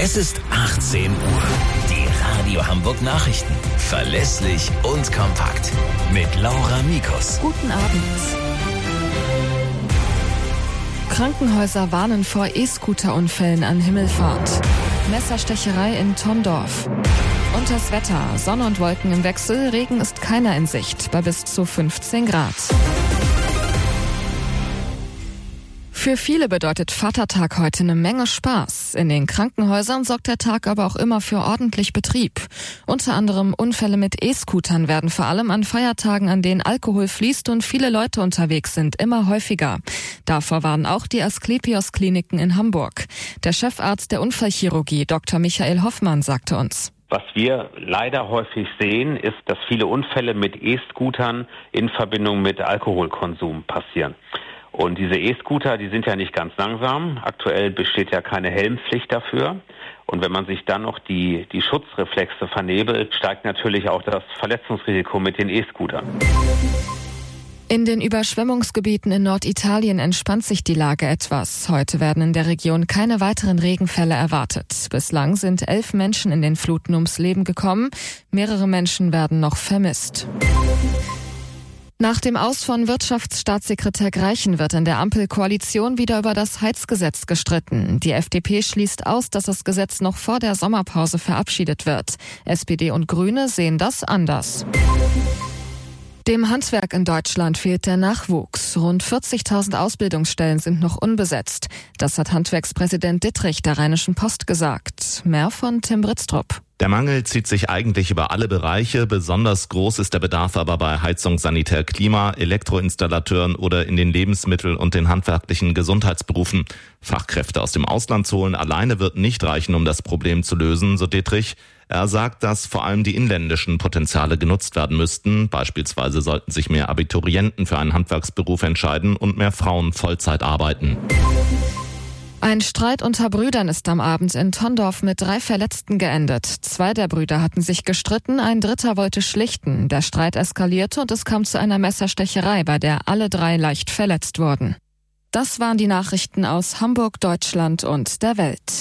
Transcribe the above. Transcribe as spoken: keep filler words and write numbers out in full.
Es ist achtzehn Uhr. Die Radio Hamburg Nachrichten. Verlässlich und kompakt. Mit Laura Mikus. Guten Abend. Krankenhäuser warnen vor E-Scooter-Unfällen an Himmelfahrt. Messerstecherei in Tondorf. Und das Wetter. Sonne und Wolken im Wechsel. Regen ist keiner in Sicht. Bei bis zu fünfzehn Grad. Für viele bedeutet Vatertag heute eine Menge Spaß. In den Krankenhäusern sorgt der Tag aber auch immer für ordentlich Betrieb. Unter anderem Unfälle mit E-Scootern werden vor allem an Feiertagen, an denen Alkohol fließt und viele Leute unterwegs sind, immer häufiger. Davor warnen auch die Asklepios-Kliniken in Hamburg. Der Chefarzt der Unfallchirurgie, Doktor Michael Hoffmann, sagte uns: Was wir leider häufig sehen, ist, dass viele Unfälle mit E-Scootern in Verbindung mit Alkoholkonsum passieren. Und diese E-Scooter, die sind ja nicht ganz langsam. Aktuell besteht ja keine Helmpflicht dafür. Und wenn man sich dann noch die, die Schutzreflexe vernebelt, steigt natürlich auch das Verletzungsrisiko mit den E-Scootern. In den Überschwemmungsgebieten in Norditalien entspannt sich die Lage etwas. Heute werden in der Region keine weiteren Regenfälle erwartet. Bislang sind elf Menschen in den Fluten ums Leben gekommen. Mehrere Menschen werden noch vermisst. Nach dem Aus von Wirtschaftsstaatssekretär Greichen wird in der Ampelkoalition wieder über das Heizgesetz gestritten. Die F D P schließt aus, dass das Gesetz noch vor der Sommerpause verabschiedet wird. S P D und Grüne sehen das anders. Dem Handwerk in Deutschland fehlt der Nachwuchs. Rund vierzigtausend Ausbildungsstellen sind noch unbesetzt. Das hat Handwerkspräsident Dittrich der Rheinischen Post gesagt. Mehr von Tim Britztrup. Der Mangel zieht sich eigentlich über alle Bereiche. Besonders groß ist der Bedarf aber bei Heizung, Sanitär, Klima, Elektroinstallateuren oder in den Lebensmittel- und den handwerklichen Gesundheitsberufen. Fachkräfte aus dem Ausland zu holen alleine wird nicht reichen, um das Problem zu lösen, so Dittrich. Er sagt, dass vor allem die inländischen Potenziale genutzt werden müssten. Beispielsweise sollten sich mehr Abiturienten für einen Handwerksberuf entscheiden und mehr Frauen Vollzeit arbeiten. Ein Streit unter Brüdern ist am Abend in Tondorf mit drei Verletzten geendet. Zwei der Brüder hatten sich gestritten, ein dritter wollte schlichten. Der Streit eskalierte und es kam zu einer Messerstecherei, bei der alle drei leicht verletzt wurden. Das waren die Nachrichten aus Hamburg, Deutschland und der Welt.